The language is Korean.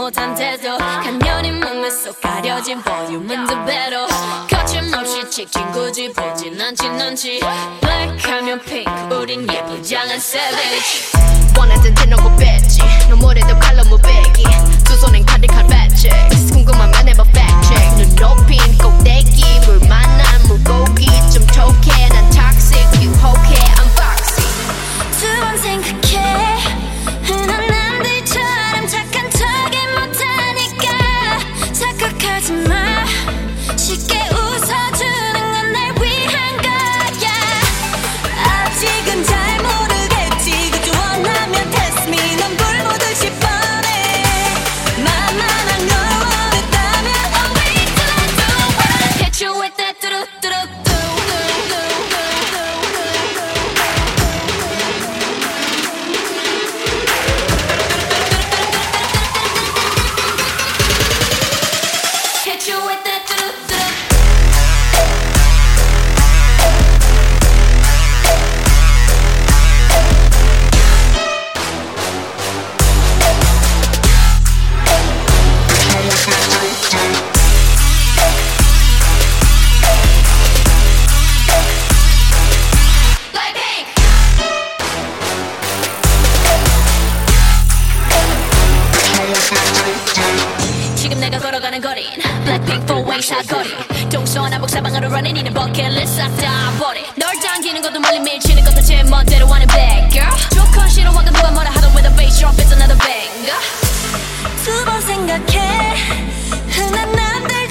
못한 태도 간녀히 몸에 쏙 가려진 볼륨은 두 배로 거침없이 찍힌 굳이 보진 않진 않지 블랙하면 핑크 우린 예쁘장한 savage 원하던 대놓고 뺐지 너무래도 칼로 무배기 두 손엔 가득한 배치 궁금하면 해봐 fact check 눈 높인 꼭대기 물 만난 물고기 좀 톡해 난 toxic 유혹해 I'm foxy 두 번 생각해 흔한 남들처럼 착한 척이 못하니까 착각하지 마 쉽게 웃어주는 건 날 위한 거야 아직은 잘 모르겠지 그저 원하면 test me 넌 불보듯이 뻔해 만만한 걸 원했다면 Oh wait till I do what I hit you with that do-do-do-do Hit you with that do-do-do Blackpink 지금 내가 걸어가는 거린 Blackpink four-way 사거리 동서남북 사방으로 running 이는 버킷리스트 싹 다 버리 널 당기는 것도 멀리 밀치는 것도 제 멋대로 하는 bad girl 조건 싫어하고 누가 뭐라 하던 with a bass drop it's another banger 두 번 생각해 흔한 남들